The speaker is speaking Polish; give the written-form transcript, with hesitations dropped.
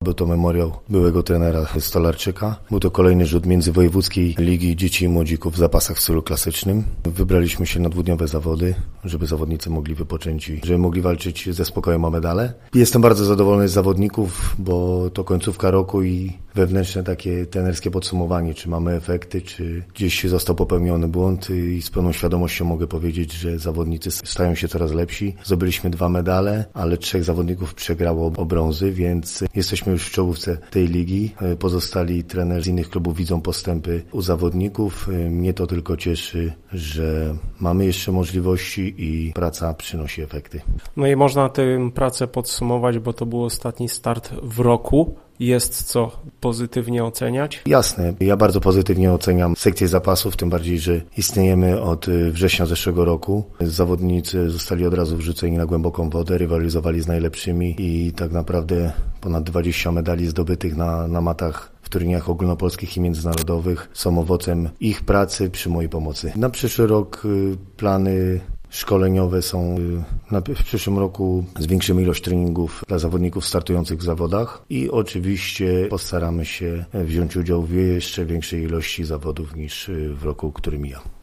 Był to memoriał byłego trenera Stolarczyka. Był to kolejny rzut międzywojewódzkiej Ligi Dzieci i Młodzików w zapasach w stylu klasycznym. Wybraliśmy się na 2-dniowe zawody, żeby zawodnicy mogli wypocząć i żeby mogli walczyć ze spokojem o medale. Jestem bardzo zadowolony z zawodników, bo to końcówka roku i wewnętrzne takie trenerskie podsumowanie, czy mamy efekty, czy gdzieś został popełniony błąd i z pełną świadomością mogę powiedzieć, że zawodnicy stają się coraz lepsi. Zdobyliśmy 2 medale, ale 3 zawodników przegrało o brązy, więc jesteśmy już w czołówce tej ligi. Pozostali trenerzy z innych klubów widzą postępy u zawodników. Mnie to tylko cieszy, że mamy jeszcze możliwości i praca przynosi efekty. No i można tę pracę podsumować, bo to był ostatni start w roku. Jest co pozytywnie oceniać? Jasne. Ja bardzo pozytywnie oceniam sekcję zapasów, tym bardziej, że istniejemy od września zeszłego roku. Zawodnicy zostali od razu wrzuceni na głęboką wodę, rywalizowali z najlepszymi i tak naprawdę ponad 20 medali zdobytych na matach w turniejach ogólnopolskich i międzynarodowych są owocem ich pracy przy mojej pomocy. Na przyszły rok plany szkoleniowe są w przyszłym roku zwiększymy ilość treningów dla zawodników startujących w zawodach i oczywiście postaramy się wziąć udział w jeszcze większej ilości zawodów niż w roku, który mija.